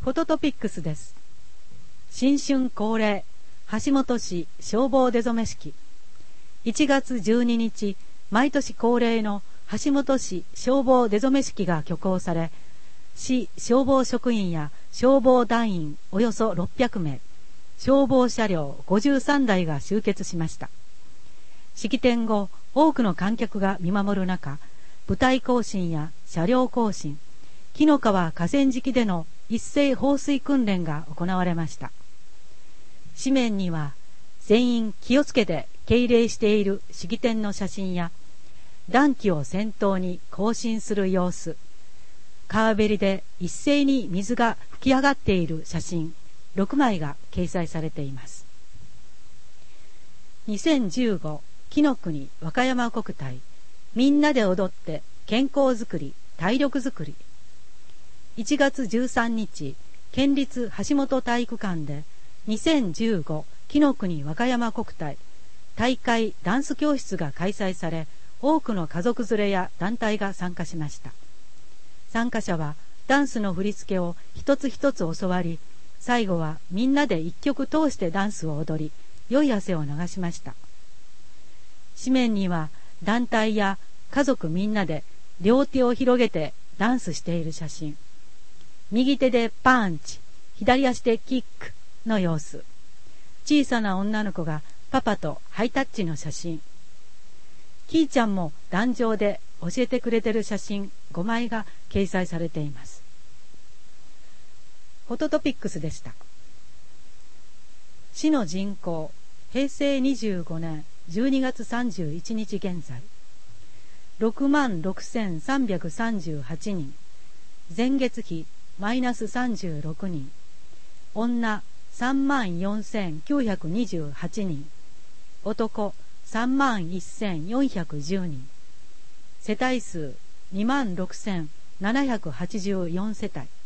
フォトトピックスです。新春恒例、橋本市消防出初め式。1月12日、毎年恒例の橋本市消防出初め式が挙行され、市消防職員や消防団員およそ600名、消防車両53台が集結しました。式典後、多くの観客が見守る中、部隊行進や車両行進、紀の川河川敷での一斉放水訓練が行われました。紙面には全員気をつけて敬礼している式典の写真や、団旗を先頭に行進する様子、川べりで一斉に水が噴き上がっている写真6枚が掲載されています。2015紀の国和歌山国体、みんなで踊って健康づくり体力づくり。1月13日、県立橋本体育館で2015紀の国和歌山国体大会ダンス教室が開催され、多くの家族連れや団体が参加しました。参加者はダンスの振り付けを一つ一つ教わり、最後はみんなで一曲通してダンスを踊り、良い汗を流しました。紙面には団体や家族みんなで両手を広げてダンスしている写真、右手でパンチ、左足でキックの様子、小さな女の子がパパとハイタッチの写真、キーちゃんも壇上で教えてくれてる写真5枚が掲載されています。フォトトピックスでした。市の人口、平成25年12月31日現在、66,338人、前月比マイナス36人、女34,928人、男31,410人、世帯数26,784世帯。